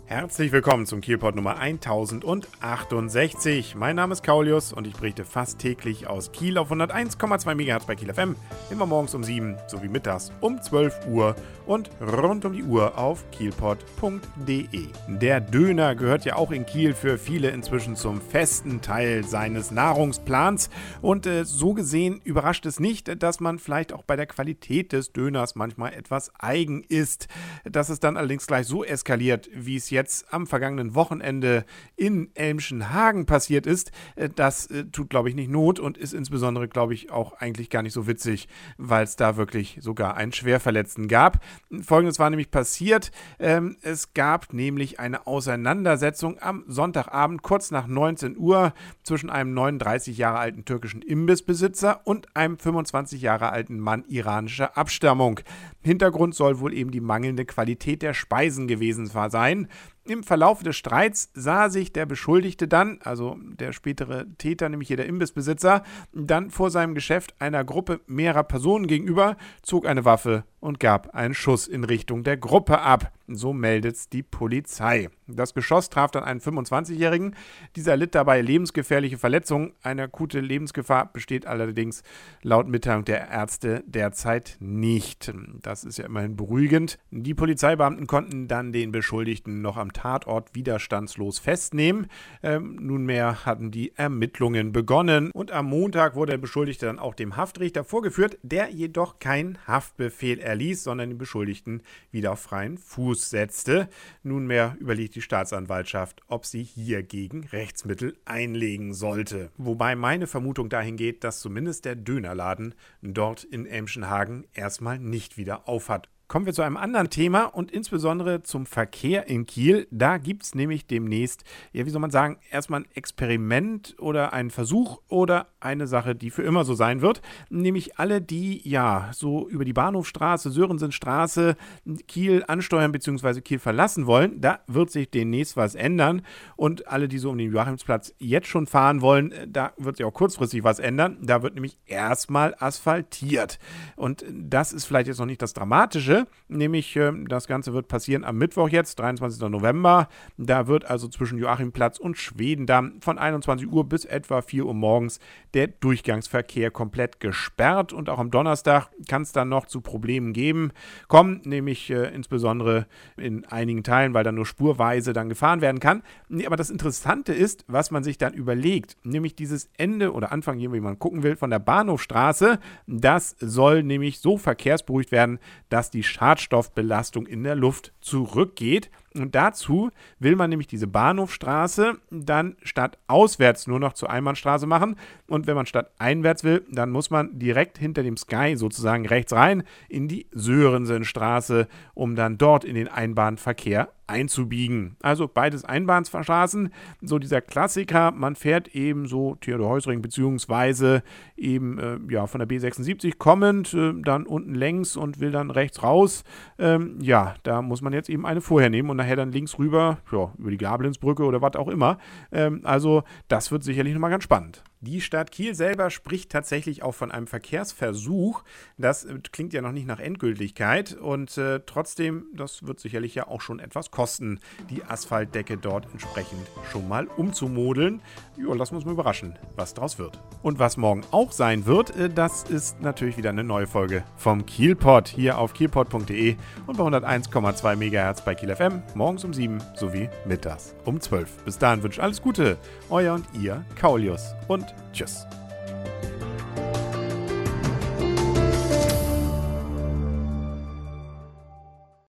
Herzlich willkommen zum Kielpot Nummer 1068. Mein Name ist Kaulius und ich berichte fast täglich aus Kiel auf 101,2 MHz bei Kiel FM. Immer morgens um 7 sowie mittags um 12 Uhr und rund um die Uhr auf kielpot.de. Der Döner gehört ja auch in Kiel für viele inzwischen zum festen Teil seines Nahrungsplans. Und so gesehen überrascht es nicht, dass man vielleicht auch bei der Qualität des Döners manchmal etwas eigen ist. Dass es dann allerdings gleich so eskaliert, wie es jetzt am vergangenen Wochenende in Elmschenhagen passiert ist, das tut, glaube ich, nicht Not und ist insbesondere, glaube ich, auch eigentlich gar nicht so witzig, weil es da wirklich sogar einen Schwerverletzten gab. Folgendes war nämlich passiert. Es gab nämlich eine Auseinandersetzung am Sonntagabend kurz nach 19 Uhr zwischen einem 39 Jahre alten türkischen Imbissbesitzer und einem 25 Jahre alten Mann iranischer Abstammung. Hintergrund soll wohl eben die mangelnde Qualität der Speisen gewesen sein. Im Verlauf des Streits sah sich der Beschuldigte dann, also der spätere Täter, nämlich hier der Imbissbesitzer, dann vor seinem Geschäft einer Gruppe mehrerer Personen gegenüber, zog eine Waffe und gab einen Schuss in Richtung der Gruppe ab. So meldet's die Polizei. Das Geschoss traf dann einen 25-Jährigen. Dieser litt dabei lebensgefährliche Verletzungen. Eine akute Lebensgefahr besteht allerdings laut Mitteilung der Ärzte derzeit nicht. Das ist ja immerhin beruhigend. Die Polizeibeamten konnten dann den Beschuldigten noch am Tatort widerstandslos festnehmen. Nunmehr hatten die Ermittlungen begonnen und am Montag wurde der Beschuldigte dann auch dem Haftrichter vorgeführt, der jedoch keinen Haftbefehl erließ, sondern den Beschuldigten wieder auf freien Fuß setzte. Nunmehr überlegt die Staatsanwaltschaft, ob sie hiergegen Rechtsmittel einlegen sollte. Wobei meine Vermutung dahin geht, dass zumindest der Dönerladen dort in Elmschenhagen erstmal nicht wieder aufhat. Kommen wir zu einem anderen Thema und insbesondere zum Verkehr in Kiel. Da gibt es nämlich demnächst, erstmal ein Experiment oder einen Versuch oder eine Sache, die für immer so sein wird. Nämlich alle, die so über die Bahnhofstraße, Sörensenstraße, Kiel ansteuern bzw. Kiel verlassen wollen, da wird sich demnächst was ändern. Und alle, die so um den Joachimsplatz jetzt schon fahren wollen, da wird sich auch kurzfristig was ändern. Da wird nämlich erstmal asphaltiert. Und das ist vielleicht jetzt noch nicht das Dramatische. Nämlich das Ganze wird passieren am Mittwoch jetzt, 23. November. Da wird also zwischen Joachimplatz und Schwedendamm von 21 Uhr bis etwa 4 Uhr morgens der Durchgangsverkehr komplett gesperrt. Und auch am Donnerstag kann es dann noch zu Problemen kommen, nämlich insbesondere in einigen Teilen, weil dann nur spurweise dann gefahren werden kann. Aber das Interessante ist, was man sich dann überlegt, nämlich dieses Ende oder Anfang, wie man gucken will, von der Bahnhofstraße, das soll nämlich so verkehrsberuhigt werden, dass die Schadstoffbelastung in der Luft zurückgeht. Und dazu will man nämlich diese Bahnhofstraße dann statt auswärts nur noch zur Einbahnstraße machen. Und wenn man statt einwärts will, dann muss man direkt hinter dem Sky sozusagen rechts rein in die Sörensenstraße, um dann dort in den Einbahnverkehr einzubiegen. Also beides Einbahnstraßen, so dieser Klassiker, man fährt eben so Theodor-Heuss-Ring beziehungsweise eben von der B76 kommend, dann unten längs und will dann rechts raus. Da muss man jetzt eben eine vorher nehmen und nachher dann links rüber, über die Gabelinsbrücke oder was auch immer. Also das wird sicherlich nochmal ganz spannend. Die Stadt Kiel selber spricht tatsächlich auch von einem Verkehrsversuch. Das klingt ja noch nicht nach Endgültigkeit und trotzdem, das wird sicherlich ja auch schon etwas kosten, die Asphaltdecke dort entsprechend schon mal umzumodeln. Lassen wir uns mal überraschen, was draus wird. Und was morgen auch sein wird, das ist natürlich wieder eine neue Folge vom Kielpot hier auf kielpot.de und bei 101,2 MHz bei Kiel FM, morgens um 7 sowie mittags um 12. Bis dahin wünsche ich alles Gute, euer und ihr Kaulius und tschüss.